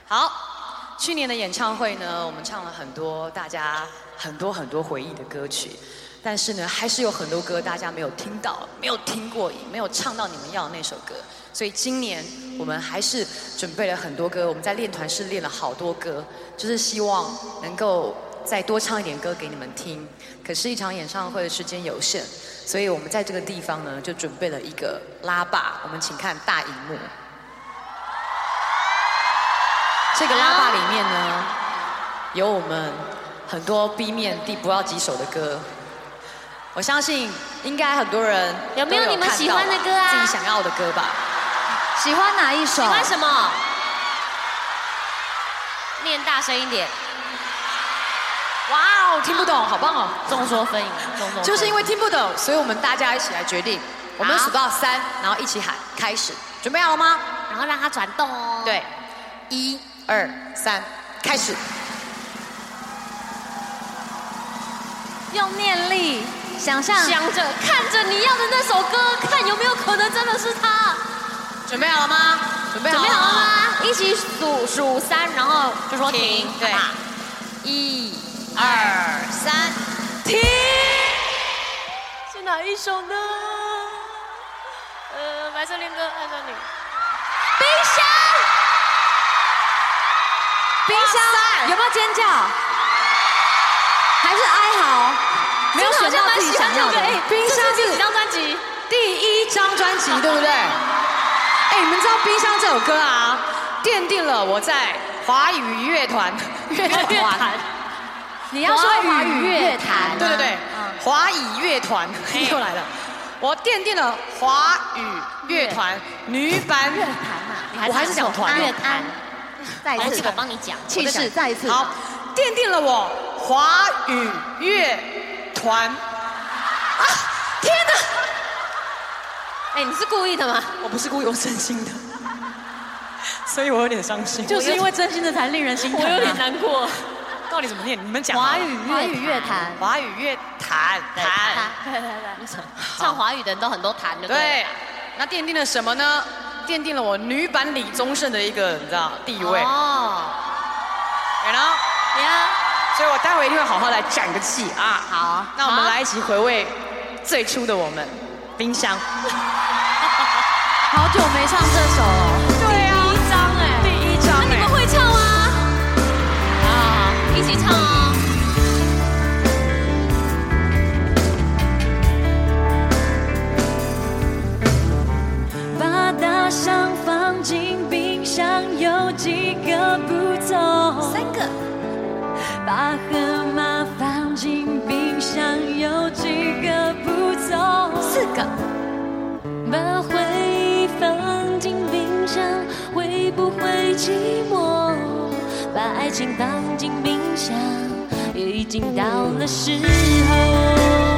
好，去年的演唱会呢，我们唱了很多大家很多回忆的歌曲，但是呢，还是有很多歌大家没有听到，没有听过瘾，没有唱到你们要的那首歌。所以今年我们还是准备了很多歌，我们在练团室练了好多歌，就是希望能够再多唱一点歌给你们听。可是，一场演唱会的时间有限，所以我们在这个地方呢，就准备了一个拉霸，我们请看大荧幕。这个拉霸里面呢，有我们很多 B 面第不要几首的歌。我相信应该很多人有没有你们喜欢的歌啊？ 自己想要的歌吧。 喜欢哪一首？ 喜欢什么？念大声一点。 哇哦，听不懂，好棒哦！ 众说纷纭，众说。 就是因为听不懂，所以我们大家一起来决定。我们数到3，然后一起喊开始。准备好了吗？ 然后让它转动哦。 对，1、2、3，开始。 用念力想象， 想着看着你要的那首歌，看有没有可能真的是它。 准备好了吗？准备好了吗？一起数3，然后就说停。对 ，1、2、3，停。 是哪一首呢？白色恋歌，爱上你。冰箱。 冰箱有没有尖叫？还是哀嚎？没有选到自己想要的。 冰箱是几张专辑？ 第1张专辑，对不对？你们知道《冰箱》这首歌啊，奠定了我在华语乐团， 你要说华语乐坛， 对对对，华语乐团又来了，我奠定了华语乐团女版乐坛嘛， 我还是讲团乐坛， 再一次我帮你讲气势，再一次好，奠定了我华语乐团啊！天哪！ 你是故意的吗？ 我不是故意，我真心的，所以我有点伤心。 就是因为真心的才令人心疼。 我有点难过。 到底怎么念？你们讲。 华语乐坛， 华语乐坛， 对，唱华语的人都很多弹，对不对？ 对。那奠定了什么呢？奠定了我女版李宗盛的一个你知道地位。哦。然后，所以我待会一定会好好来展个气啊。 好。 那我们来一起回味最初的我们。冰箱， 好久没唱这首了。 对啊，第一张那你们会唱吗？好，一起唱哦。 把大象放进冰箱有几个步骤 ？3个。 把河马放进冰箱有几个步骤 ？4个。 把回忆放进冰箱会不会寂寞？把爱情放进冰箱也已经到了时候。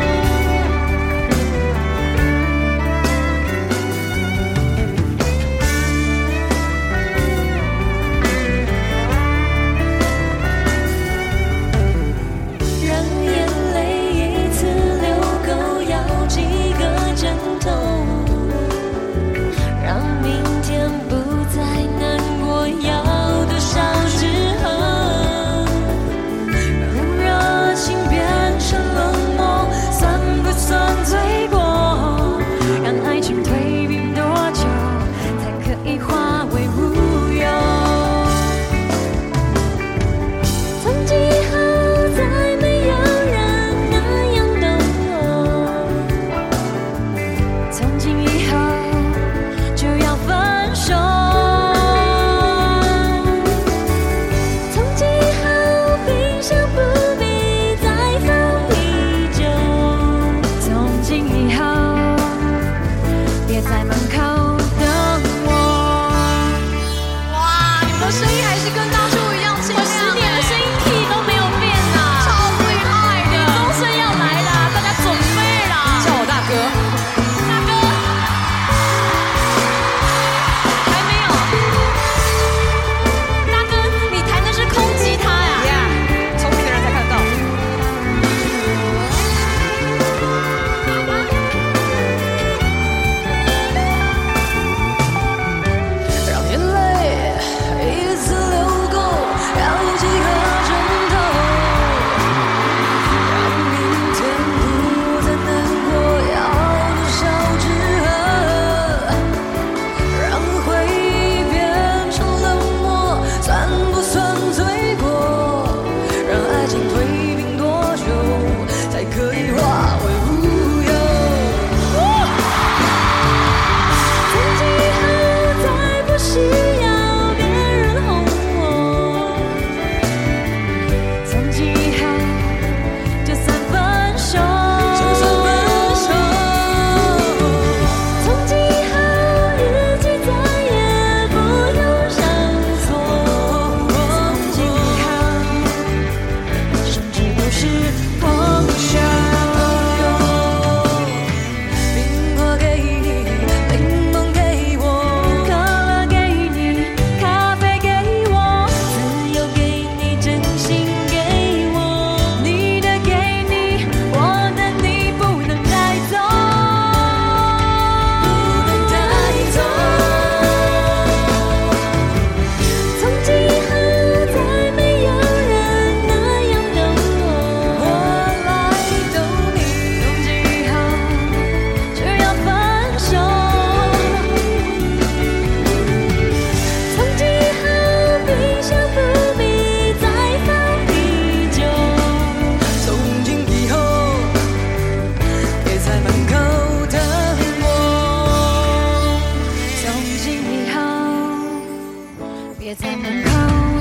在门口。